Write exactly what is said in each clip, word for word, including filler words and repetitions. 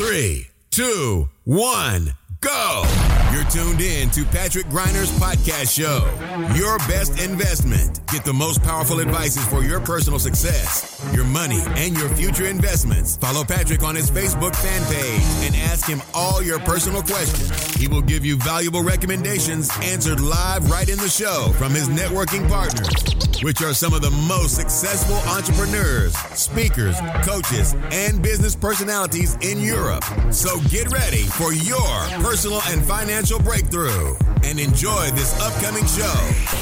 Three, two, one, go! You're tuned in to Patrick Griner's podcast show. Your best investment. Get the most powerful advices for your personal success, your money, and your future investments. Follow Patrick on his Facebook fan page and ask him all your personal questions. He will give you valuable recommendations answered live right in the show from his networking partners, which are some of the most successful entrepreneurs, speakers, coaches, and business personalities in Europe. So get ready for your personal and financial breakthrough and enjoy this upcoming show.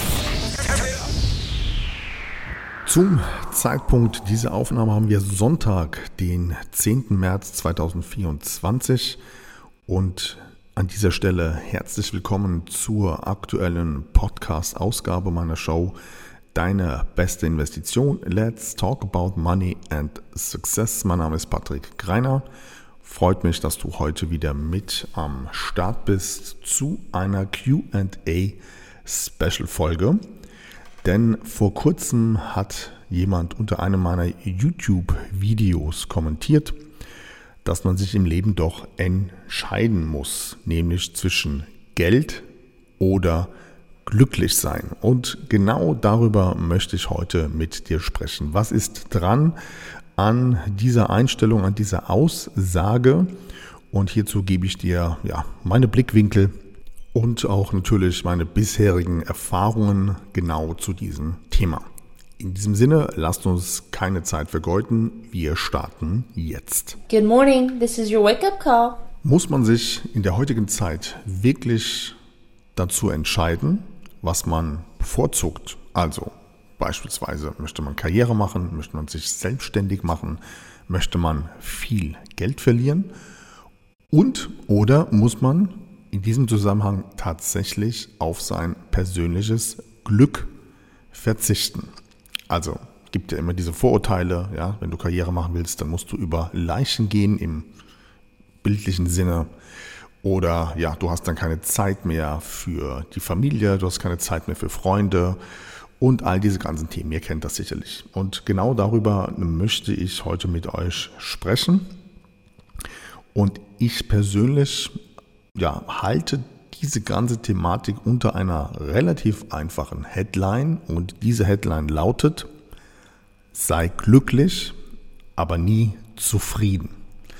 Zum Zeitpunkt dieser Aufnahme haben wir Sonntag, den zehnten März zweitausendvierundzwanzig, und an dieser Stelle herzlich willkommen zur aktuellen Podcast-Ausgabe meiner Show Deine beste Investition. Let's talk about money and success. Mein Name ist Patrick Greiner. Freut mich, dass du heute wieder mit am Start bist zu einer Q and A Special Folge. Denn vor kurzem hat jemand unter einem meiner YouTube-Videos kommentiert, dass man sich im Leben doch entscheiden muss, nämlich zwischen Geld oder glücklich sein. Und genau darüber möchte ich heute mit dir sprechen. Was ist dran an dieser Einstellung, an dieser Aussage? Und hierzu gebe ich dir ja meine Blickwinkel und auch natürlich meine bisherigen Erfahrungen genau zu diesem Thema. In diesem Sinne, lasst uns keine Zeit vergeuden. Wir starten jetzt. Good morning, this is your wake-up call. Muss man sich in der heutigen Zeit wirklich dazu entscheiden, was man bevorzugt? Also beispielsweise möchte man Karriere machen, möchte man sich selbstständig machen, möchte man viel Geld verlieren und oder muss man in diesem Zusammenhang tatsächlich auf sein persönliches Glück verzichten? Also gibt ja immer diese Vorurteile, ja, wenn du Karriere machen willst, dann musst du über Leichen gehen im bildlichen Sinne. Oder ja, du hast dann keine Zeit mehr für die Familie, du hast keine Zeit mehr für Freunde und all diese ganzen Themen. Ihr kennt das sicherlich. Und genau darüber möchte ich heute mit euch sprechen. Und ich persönlich ja, halte diese ganze Thematik unter einer relativ einfachen Headline. Und diese Headline lautet: Sei glücklich, aber nie zufrieden.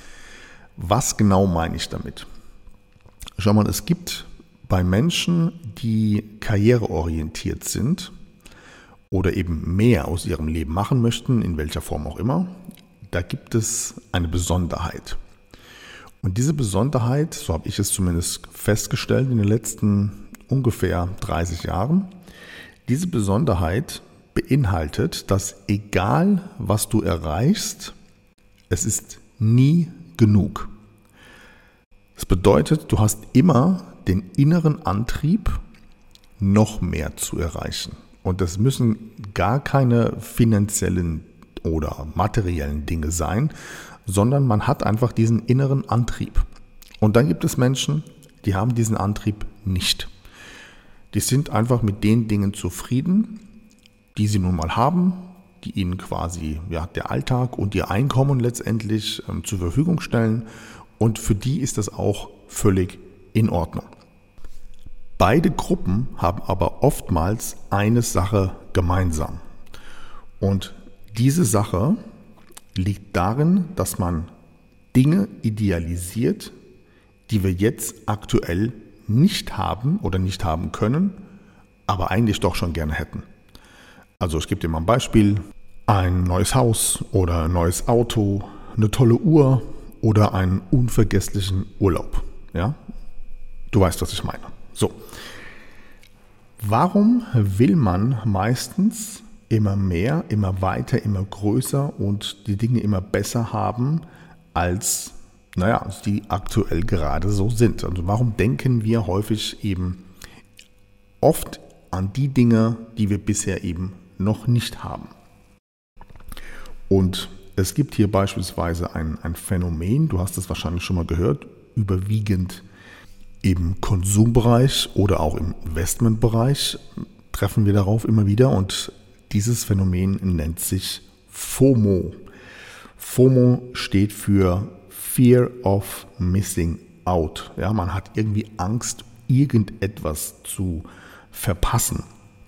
Was genau meine ich damit? Schau mal, es gibt bei Menschen, die karriereorientiert sind oder eben mehr aus ihrem Leben machen möchten, in welcher Form auch immer, da gibt es eine Besonderheit. Und diese Besonderheit, so habe ich es zumindest festgestellt in den letzten ungefähr dreißig Jahren, diese Besonderheit beinhaltet, dass egal was du erreichst, es ist nie genug. Das bedeutet, du hast immer den inneren Antrieb, noch mehr zu erreichen. Und das müssen gar keine finanziellen oder materiellen Dinge sein, sondern man hat einfach diesen inneren Antrieb. Und dann gibt es Menschen, die haben diesen Antrieb nicht. Die sind einfach mit den Dingen zufrieden, die sie nun mal haben, die ihnen quasi ja, der Alltag und ihr Einkommen letztendlich ähm, zur Verfügung stellen. Und für die ist das auch völlig in Ordnung. Beide Gruppen haben aber oftmals eine Sache gemeinsam. Und diese Sache liegt darin, dass man Dinge idealisiert, die wir jetzt aktuell nicht haben oder nicht haben können, aber eigentlich doch schon gerne hätten. Also ich gebe dir mal ein Beispiel: ein neues Haus oder ein neues Auto, eine tolle Uhr oder einen unvergesslichen Urlaub. Ja? Du weißt, was ich meine. So. Warum will man meistens immer mehr, immer weiter, immer größer und die Dinge immer besser haben, als naja, die aktuell gerade so sind? Also warum denken wir häufig eben oft an die Dinge, die wir bisher eben noch nicht haben? Und es gibt hier beispielsweise ein, ein Phänomen, du hast es wahrscheinlich schon mal gehört, überwiegend im Konsumbereich oder auch im Investmentbereich treffen wir darauf immer wieder, und dieses Phänomen nennt sich FOMO. FOMO steht für Fear of Missing Out. Ja, man hat irgendwie Angst, irgendetwas zu verpassen.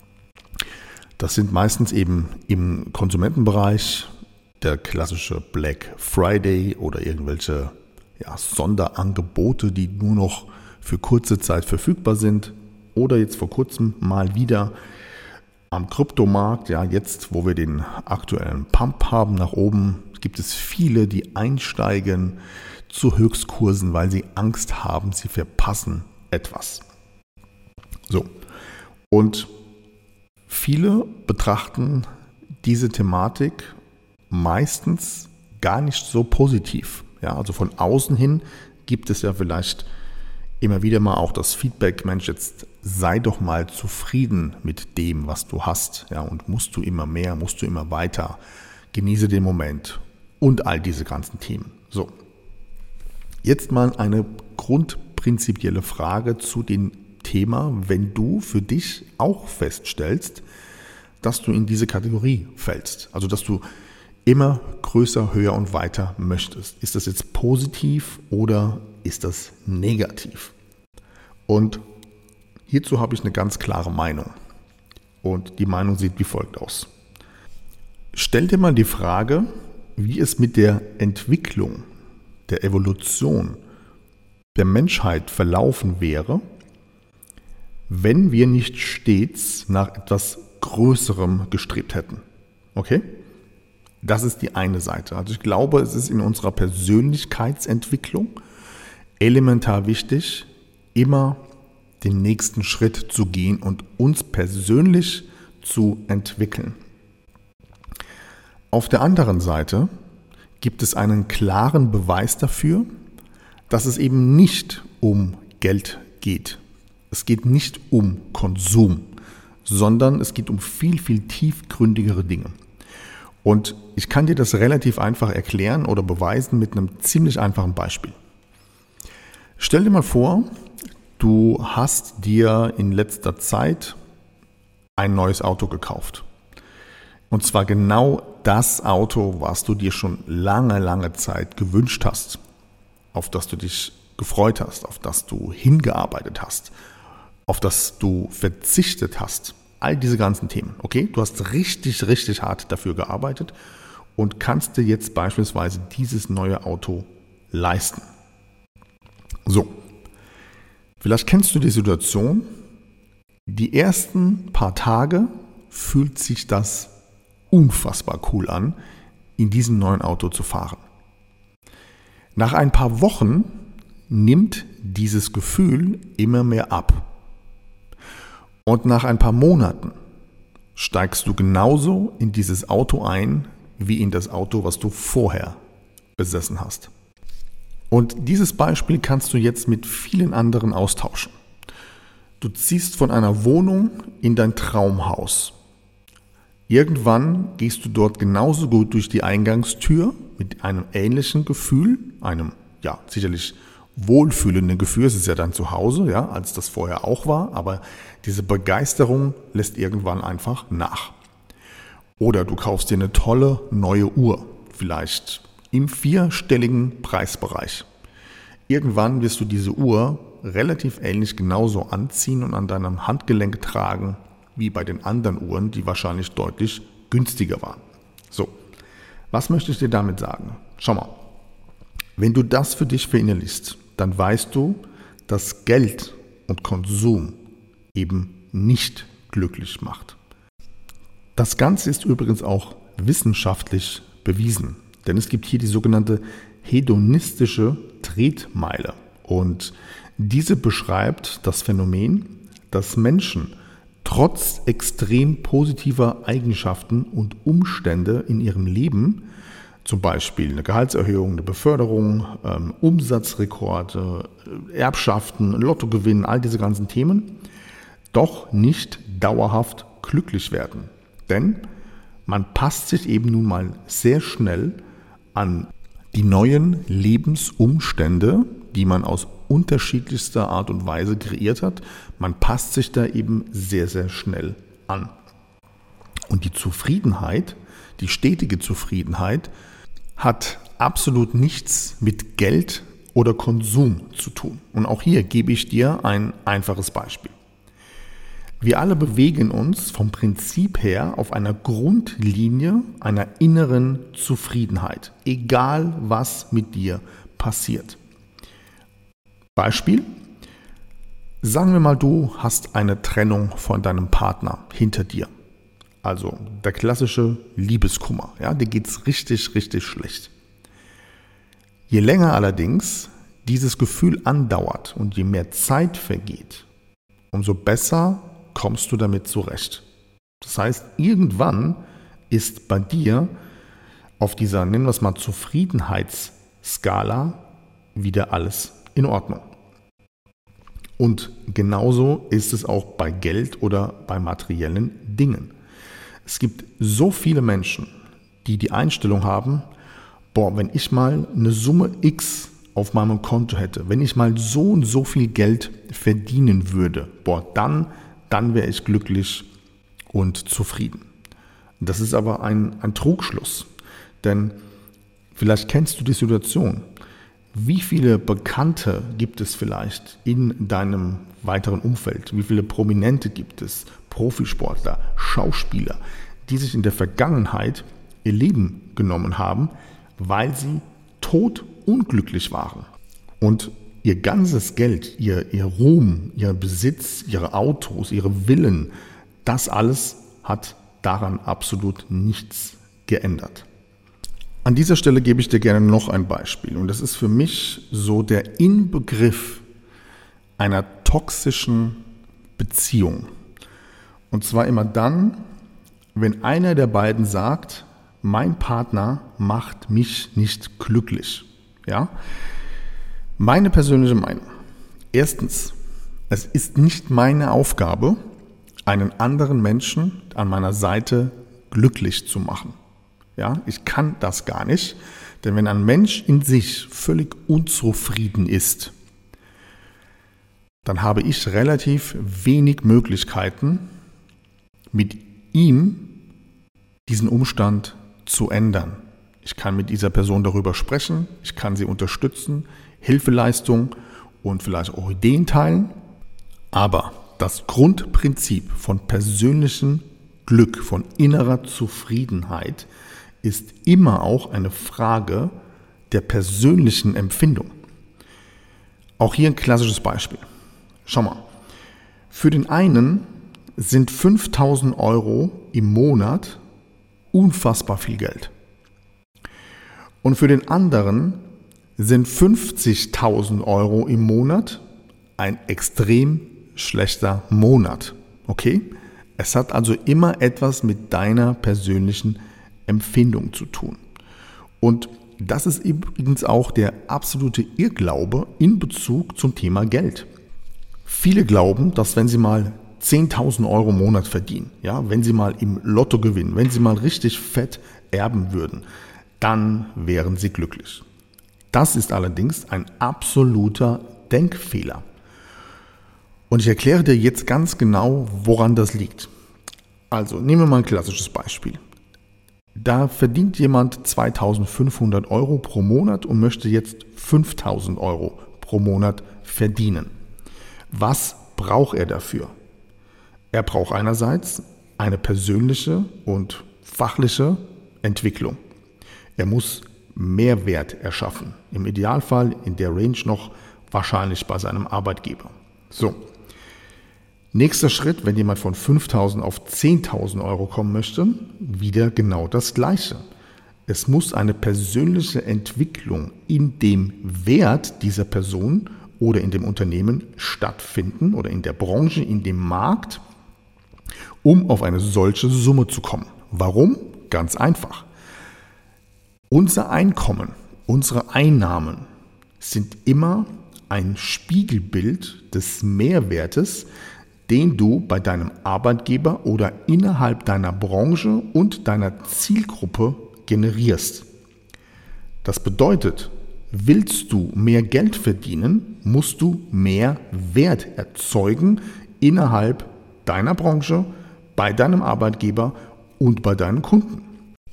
Das sind meistens eben im Konsumentenbereich der klassische Black Friday oder irgendwelche ja, Sonderangebote, die nur noch für kurze Zeit verfügbar sind. Oder jetzt vor kurzem mal wieder am Kryptomarkt, ja jetzt, wo wir den aktuellen Pump haben nach oben, gibt es viele, die einsteigen zu Höchstkursen, weil sie Angst haben, sie verpassen etwas. So, und viele betrachten diese Thematik meistens gar nicht so positiv. Ja, also von außen hin gibt es ja vielleicht immer wieder mal auch das Feedback, Mensch, jetzt sei doch mal zufrieden mit dem, was du hast. Ja, und musst du immer mehr, musst du immer weiter, genieße den Moment und all diese ganzen Themen. So, jetzt mal eine grundprinzipielle Frage zu dem Thema, wenn du für dich auch feststellst, dass du in diese Kategorie fällst. Also, dass du immer größer, höher und weiter möchtest. Ist das jetzt positiv oder ist das negativ? Und hierzu habe ich eine ganz klare Meinung. Und die Meinung sieht wie folgt aus. Stell dir mal die Frage, wie es mit der Entwicklung, der Evolution der Menschheit verlaufen wäre, wenn wir nicht stets nach etwas Größerem gestrebt hätten. Okay? Das ist die eine Seite. Also ich glaube, es ist in unserer Persönlichkeitsentwicklung elementar wichtig, immer den nächsten Schritt zu gehen und uns persönlich zu entwickeln. Auf der anderen Seite gibt es einen klaren Beweis dafür, dass es eben nicht um Geld geht. Es geht nicht um Konsum, sondern es geht um viel, viel tiefgründigere Dinge. Und ich kann dir das relativ einfach erklären oder beweisen mit einem ziemlich einfachen Beispiel. Stell dir mal vor, du hast dir in letzter Zeit ein neues Auto gekauft. Und zwar genau das Auto, was du dir schon lange, lange Zeit gewünscht hast, auf das du dich gefreut hast, auf das du hingearbeitet hast, auf das du verzichtet hast. All diese ganzen Themen, okay? Du hast richtig, richtig hart dafür gearbeitet und kannst dir jetzt beispielsweise dieses neue Auto leisten. So, vielleicht kennst du die Situation, die ersten paar Tage fühlt sich das unfassbar cool an, in diesem neuen Auto zu fahren. Nach ein paar Wochen nimmt dieses Gefühl immer mehr ab. Und nach ein paar Monaten steigst du genauso in dieses Auto ein, wie in das Auto, was du vorher besessen hast. Und dieses Beispiel kannst du jetzt mit vielen anderen austauschen. Du ziehst von einer Wohnung in dein Traumhaus. Irgendwann gehst du dort genauso gut durch die Eingangstür mit einem ähnlichen Gefühl, einem ja sicherlich wohlfühlenden Gefühl, es ist ja dein Zuhause, ja, als das vorher auch war, aber diese Begeisterung lässt irgendwann einfach nach. Oder du kaufst dir eine tolle neue Uhr, vielleicht im vierstelligen Preisbereich. Irgendwann wirst du diese Uhr relativ ähnlich genauso anziehen und an deinem Handgelenk tragen, wie bei den anderen Uhren, die wahrscheinlich deutlich günstiger waren. So, was möchte ich dir damit sagen? Schau mal, wenn du das für dich verinnerlichst, dann weißt du, dass Geld und Konsum eben nicht glücklich macht. Das Ganze ist übrigens auch wissenschaftlich bewiesen, denn es gibt hier die sogenannte hedonistische Tretmeile und diese beschreibt das Phänomen, dass Menschen trotz extrem positiver Eigenschaften und Umstände in ihrem Leben, zum Beispiel eine Gehaltserhöhung, eine Beförderung, ähm, Umsatzrekorde, Erbschaften, Lottogewinn, all diese ganzen Themen, doch nicht dauerhaft glücklich werden. Denn man passt sich eben nun mal sehr schnell an die neuen Lebensumstände, die man aus unterschiedlichster Art und Weise kreiert hat. Man passt sich da eben sehr, sehr schnell an. Und die Zufriedenheit, die stetige Zufriedenheit, hat absolut nichts mit Geld oder Konsum zu tun. Und auch hier gebe ich dir ein einfaches Beispiel. Wir alle bewegen uns vom Prinzip her auf einer Grundlinie einer inneren Zufriedenheit, egal was mit dir passiert. Beispiel: Sagen wir mal, du hast eine Trennung von deinem Partner hinter dir. Also der klassische Liebeskummer, ja, dir geht's richtig, richtig schlecht. Je länger allerdings dieses Gefühl andauert und je mehr Zeit vergeht, umso besser kommst du damit zurecht. Das heißt, irgendwann ist bei dir auf dieser, nennen wir es mal, Zufriedenheitsskala wieder alles in Ordnung. Und genauso ist es auch bei Geld oder bei materiellen Dingen. Es gibt so viele Menschen, die die Einstellung haben, boah, wenn ich mal eine Summe X auf meinem Konto hätte, wenn ich mal so und so viel Geld verdienen würde, boah, dann, dann wäre ich glücklich und zufrieden. Das ist aber ein, ein Trugschluss, denn vielleicht kennst du die Situation. Wie viele Bekannte gibt es vielleicht in deinem weiteren Umfeld? Wie viele Prominente gibt es? Profisportler, Schauspieler, die sich in der Vergangenheit ihr Leben genommen haben, weil sie todunglücklich waren. Und ihr ganzes Geld, ihr, ihr Ruhm, ihr Besitz, ihre Autos, ihre Villen, das alles hat daran absolut nichts geändert. An dieser Stelle gebe ich dir gerne noch ein Beispiel. Und das ist für mich so der Inbegriff einer toxischen Beziehung. Und zwar immer dann, wenn einer der beiden sagt, mein Partner macht mich nicht glücklich. Ja? Meine persönliche Meinung. Erstens, es ist nicht meine Aufgabe, einen anderen Menschen an meiner Seite glücklich zu machen. Ja, ich kann das gar nicht, denn wenn ein Mensch in sich völlig unzufrieden ist, dann habe ich relativ wenig Möglichkeiten, mit ihm diesen Umstand zu ändern. Ich kann mit dieser Person darüber sprechen, ich kann sie unterstützen, Hilfeleistung und vielleicht auch Ideen teilen, aber das Grundprinzip von persönlichem Glück, von innerer Zufriedenheit ist immer auch eine Frage der persönlichen Empfindung. Auch hier ein klassisches Beispiel. Schau mal, für den einen sind fünftausend Euro im Monat unfassbar viel Geld. Und für den anderen sind fünfzigtausend Euro im Monat ein extrem schlechter Monat. Okay? Es hat also immer etwas mit deiner persönlichen Empfindung zu tun. Und das ist übrigens auch der absolute Irrglaube in Bezug zum Thema Geld. Viele glauben, dass wenn sie mal zehntausend Euro im Monat verdienen, ja, wenn sie mal im Lotto gewinnen, wenn sie mal richtig fett erben würden, dann wären sie glücklich. Das ist allerdings ein absoluter Denkfehler. Und ich erkläre dir jetzt ganz genau, woran das liegt. Also nehmen wir mal ein klassisches Beispiel. Da verdient jemand zweitausendfünfhundert Euro pro Monat und möchte jetzt fünftausend Euro pro Monat verdienen. Was braucht er dafür? Er braucht einerseits eine persönliche und fachliche Entwicklung. Er muss Mehrwert erschaffen. Im Idealfall in der Range noch wahrscheinlich bei seinem Arbeitgeber. So. Nächster Schritt, wenn jemand von fünftausend auf zehntausend Euro kommen möchte, wieder genau das Gleiche. Es muss eine persönliche Entwicklung in dem Wert dieser Person oder in dem Unternehmen stattfinden oder in der Branche, in dem Markt, um auf eine solche Summe zu kommen. Warum? Ganz einfach. Unser Einkommen, unsere Einnahmen sind immer ein Spiegelbild des Mehrwertes, den du bei deinem Arbeitgeber oder innerhalb deiner Branche und deiner Zielgruppe generierst. Das bedeutet, willst du mehr Geld verdienen, musst du mehr Wert erzeugen innerhalb deiner Branche, bei deinem Arbeitgeber und bei deinen Kunden.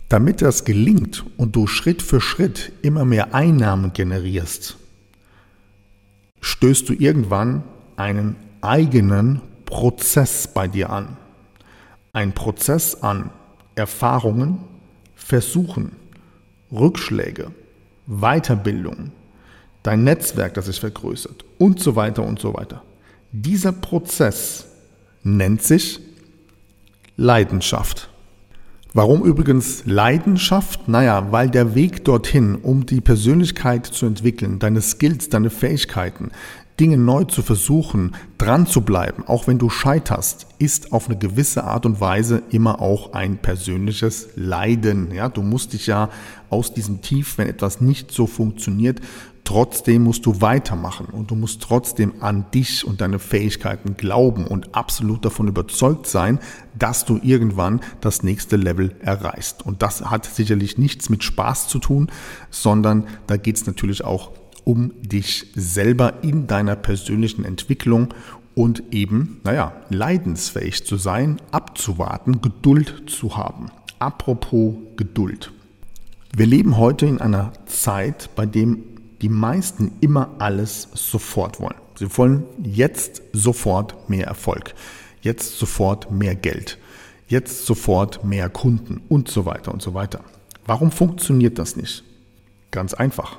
Damit das gelingt und du Schritt für Schritt immer mehr Einnahmen generierst, stößt du irgendwann einen eigenen Prozess bei dir an. Ein Prozess an Erfahrungen, Versuchen, Rückschläge, Weiterbildung, dein Netzwerk, das sich vergrößert und so weiter und so weiter. Dieser Prozess nennt sich Leidenschaft. Warum übrigens Leidenschaft? Naja, weil der Weg dorthin, um die Persönlichkeit zu entwickeln, deine Skills, deine Fähigkeiten, Dinge neu zu versuchen, dran zu bleiben, auch wenn du scheiterst, ist auf eine gewisse Art und Weise immer auch ein persönliches Leiden. Ja, du musst dich ja aus diesem Tief, wenn etwas nicht so funktioniert, trotzdem musst du weitermachen und du musst trotzdem an dich und deine Fähigkeiten glauben und absolut davon überzeugt sein, dass du irgendwann das nächste Level erreichst. Und das hat sicherlich nichts mit Spaß zu tun, sondern da geht es natürlich auch um dich selber in deiner persönlichen Entwicklung und eben, naja, leidensfähig zu sein, abzuwarten, Geduld zu haben. Apropos Geduld. Wir leben heute in einer Zeit, bei dem die meisten immer alles sofort wollen. Sie wollen jetzt sofort mehr Erfolg, jetzt sofort mehr Geld, jetzt sofort mehr Kunden und so weiter und so weiter. Warum funktioniert das nicht? Ganz einfach.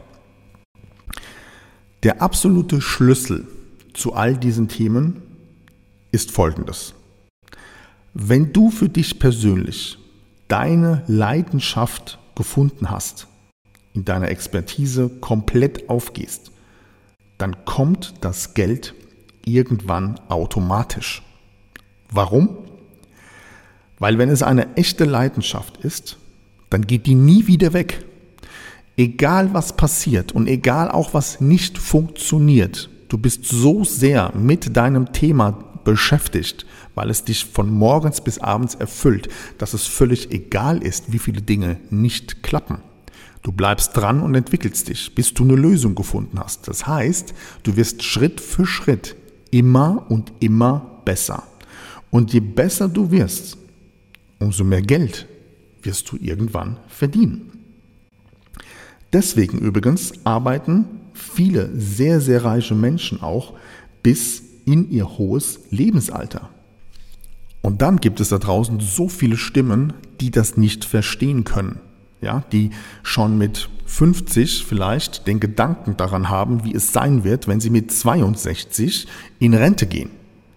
Der absolute Schlüssel zu all diesen Themen ist folgendes. Wenn du für dich persönlich deine Leidenschaft gefunden hast, in deiner Expertise komplett aufgehst, dann kommt das Geld irgendwann automatisch. Warum? Weil wenn es eine echte Leidenschaft ist, dann geht die nie wieder weg. Egal was passiert und egal auch was nicht funktioniert, du bist so sehr mit deinem Thema beschäftigt, weil es dich von morgens bis abends erfüllt, dass es völlig egal ist, wie viele Dinge nicht klappen. Du bleibst dran und entwickelst dich, bis du eine Lösung gefunden hast. Das heißt, du wirst Schritt für Schritt immer und immer besser. Und je besser du wirst, umso mehr Geld wirst du irgendwann verdienen. Deswegen übrigens arbeiten viele sehr, sehr reiche Menschen auch bis in ihr hohes Lebensalter. Und dann gibt es da draußen so viele Stimmen, die das nicht verstehen können. Ja, die schon mit fünfzig vielleicht den Gedanken daran haben, wie es sein wird, wenn sie mit zweiundsechzig in Rente gehen.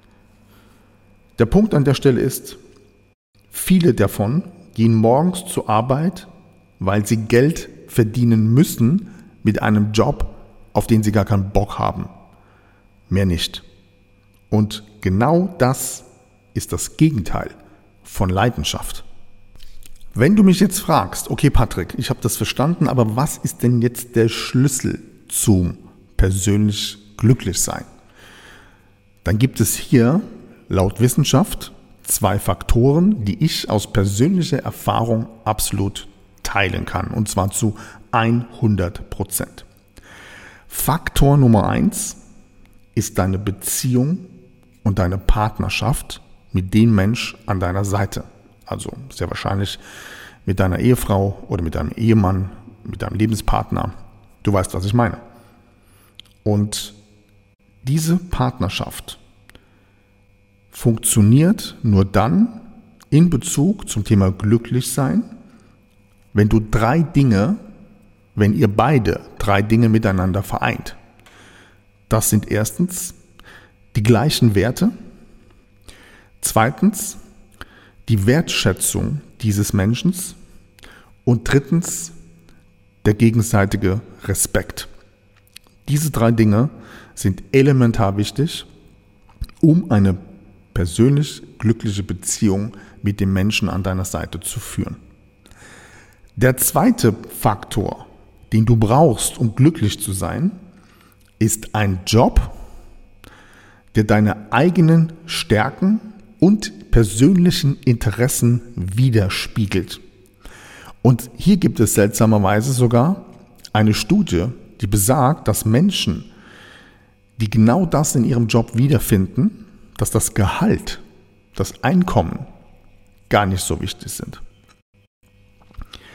Der Punkt an der Stelle ist, viele davon gehen morgens zur Arbeit, weil sie Geld verdienen müssen mit einem Job, auf den sie gar keinen Bock haben. Mehr nicht. Und genau das ist das Gegenteil von Leidenschaft. Wenn du mich jetzt fragst, okay Patrick, ich habe das verstanden, aber was ist denn jetzt der Schlüssel zum persönlich glücklich sein? Dann gibt es hier laut Wissenschaft zwei Faktoren, die ich aus persönlicher Erfahrung absolut teilen kann, und zwar zu hundert Prozent. Faktor Nummer eins ist deine Beziehung und deine Partnerschaft mit dem Mensch an deiner Seite. Also sehr wahrscheinlich mit deiner Ehefrau oder mit deinem Ehemann, mit deinem Lebenspartner. Du weißt, was ich meine. Und diese Partnerschaft funktioniert nur dann in Bezug zum Thema Glücklichsein, wenn du drei Dinge, wenn ihr beide drei Dinge miteinander vereint. Das sind erstens die gleichen Werte, zweitens die Wertschätzung dieses Menschen und drittens der gegenseitige Respekt. Diese drei Dinge sind elementar wichtig, um eine persönlich glückliche Beziehung mit dem Menschen an deiner Seite zu führen. Der zweite Faktor, den du brauchst, um glücklich zu sein, ist ein Job, der deine eigenen Stärken und persönlichen Interessen widerspiegelt. Und hier gibt es seltsamerweise sogar eine Studie, die besagt, dass Menschen, die genau das in ihrem Job wiederfinden, dass das Gehalt, das Einkommen gar nicht so wichtig sind.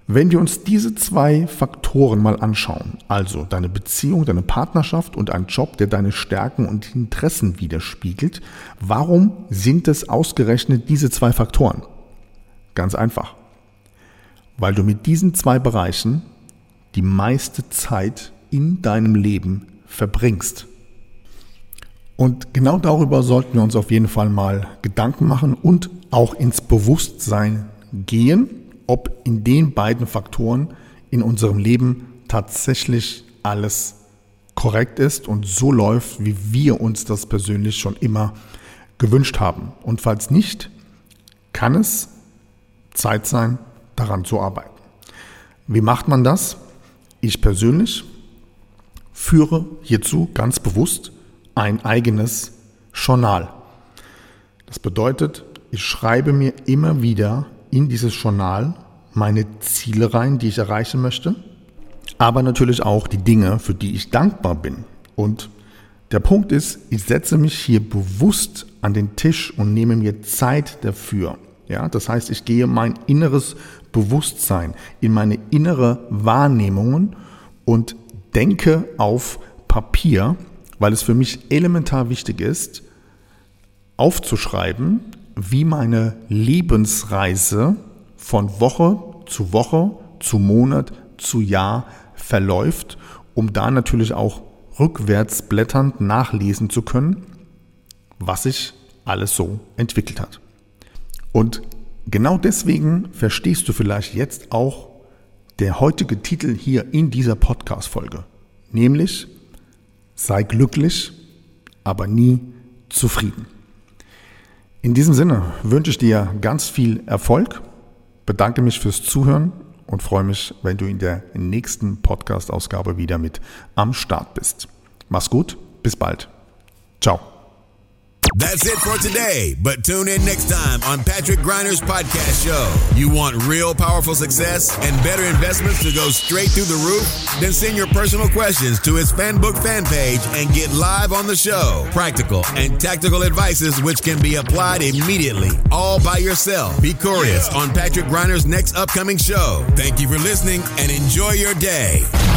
Wenn wir uns diese zwei Faktoren mal anschauen, also deine Beziehung, deine Partnerschaft und ein Job, der deine Stärken und Interessen widerspiegelt, warum sind es ausgerechnet diese zwei Faktoren? Ganz einfach, weil du mit diesen zwei Bereichen die meiste Zeit in deinem Leben verbringst. Und genau darüber sollten wir uns auf jeden Fall mal Gedanken machen und auch ins Bewusstsein gehen, ob in den beiden Faktoren in unserem Leben tatsächlich alles korrekt ist und so läuft, wie wir uns das persönlich schon immer gewünscht haben. Und falls nicht, kann es Zeit sein, daran zu arbeiten. Wie macht man das? Ich persönlich führe hierzu ganz bewusst ein eigenes Journal. Das bedeutet, ich schreibe mir immer wieder in dieses Journal meine Ziele rein, die ich erreichen möchte, aber natürlich auch die Dinge, für die ich dankbar bin. Und der Punkt ist, ich setze mich hier bewusst an den Tisch und nehme mir Zeit dafür. Ja, das heißt, ich gehe mein inneres Bewusstsein, in meine innere Wahrnehmungen und denke auf Papier, weil es für mich elementar wichtig ist, aufzuschreiben, wie meine Lebensreise von Woche zu Woche, zu Monat, zu Jahr verläuft, um da natürlich auch rückwärts blätternd nachlesen zu können, was sich alles so entwickelt hat. Und genau deswegen verstehst du vielleicht jetzt auch der heutige Titel hier in dieser Podcast-Folge, nämlich sei glücklich, aber nie zufrieden. In diesem Sinne wünsche ich dir ganz viel Erfolg, bedanke mich fürs Zuhören und freue mich, wenn du in der nächsten Podcast-Ausgabe wieder mit am Start bist. Mach's gut, bis bald. Ciao. That's it for today, but tune in next time on Patrick Griner's podcast show. You want real powerful success and better investments to go straight through the roof? Then send your personal questions to his FanBook fan page and get live on the show. Practical and tactical advices which can be applied immediately, all by yourself. Be curious on Patrick Griner's next upcoming show. Thank you for listening and enjoy your day.